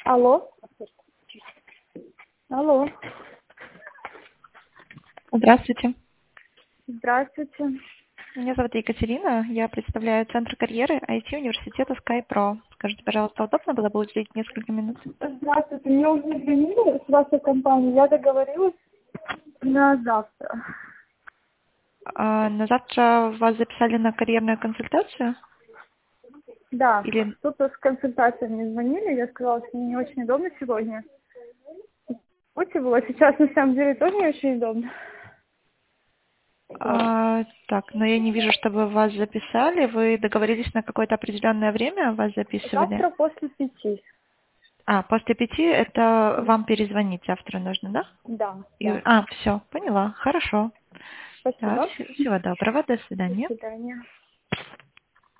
Алло. Алло. Здравствуйте. Здравствуйте. Меня зовут Екатерина. Я представляю Центр карьеры IT-университета SkyPro. Скажите, пожалуйста, удобно было бы уделить несколько минут? Здравствуйте. Мне уже звонили с вашей компании. Я договорилась на завтра. На завтра вас записали на карьерную консультацию? Да. Или... Кто-то с консультацией мне звонили. Я сказала, что мне не очень удобно сегодня. Очень было. Сейчас, на самом деле, тоже не очень удобно. Так, но я не вижу, чтобы вас записали. Вы договорились на какое-то определенное время, вас записывали? Завтра после 5. После 5 это вам перезвонить завтра нужно, да? Да, да. Все, поняла. Хорошо. Да, Спасибо. всего доброго, до До свидания. свидания.